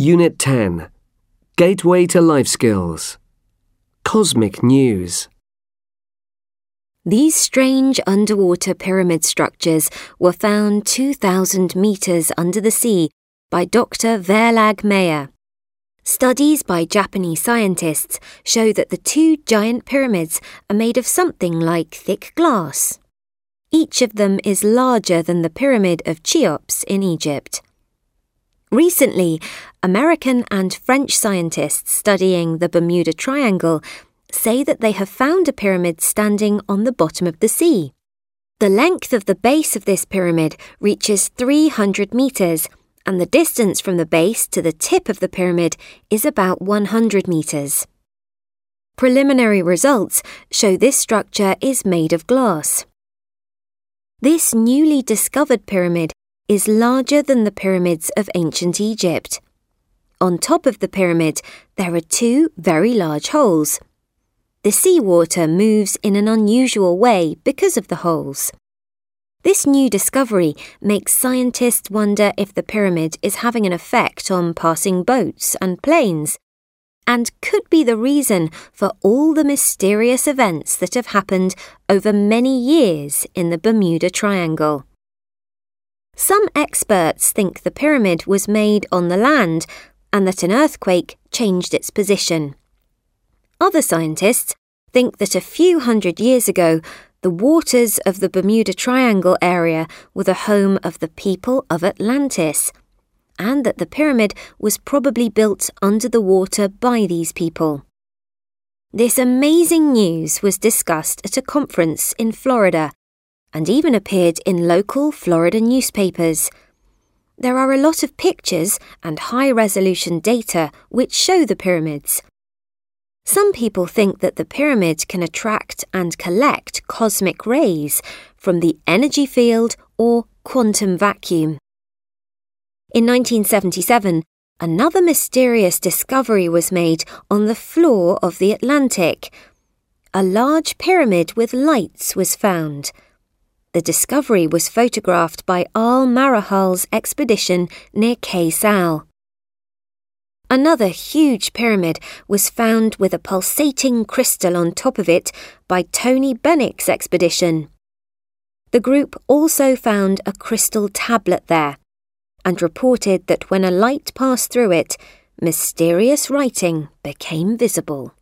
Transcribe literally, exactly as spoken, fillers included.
Unit ten. Gateway to Life Skills. Cosmic News. These strange underwater pyramid structures were found two thousand metres under the sea by Doctor Verlag Meyer. Studies by Japanese scientists show that the two giant pyramids are made of something like thick glass. Each of them is larger than the Pyramid of Cheops in Egypt. Recently, American and French scientists studying the Bermuda Triangle say that they have found a pyramid standing on the bottom of the sea. The length of the base of this pyramid reaches three hundred metres, and the distance from the base to the tip of the pyramid is about one hundred metres. Preliminary results show this structure is made of glass. This newly discovered pyramid is larger than the pyramids of ancient Egypt. On top of the pyramid, there are two very large holes. The seawater moves in an unusual way because of the holes. This new discovery makes scientists wonder if the pyramid is having an effect on passing boats and planes, and could be the reason for all the mysterious events that have happened over many years in the Bermuda Triangle. Some experts think the pyramid was made on the land and that an earthquake changed its position. Other scientists think that a few hundred years ago, the waters of the Bermuda Triangle area were the home of the people of Atlantis, and that the pyramid was probably built under the water by these people. This amazing news was discussed at a conference in Florida and even appeared in local Florida newspapers. There are a lot of pictures and high-resolution data which show the pyramids. Some people think that the pyramid can attract and collect cosmic rays from the energy field or quantum vacuum. In nineteen seventy-seven, another mysterious discovery was made on the floor of the Atlantic. A large pyramid with lights was found. The discovery was photographed by Al Marahal's expedition near Cay Sal. Another huge pyramid was found with a pulsating crystal on top of it by Tony Bennick's expedition. The group also found a crystal tablet there and reported that when a light passed through it, mysterious writing became visible.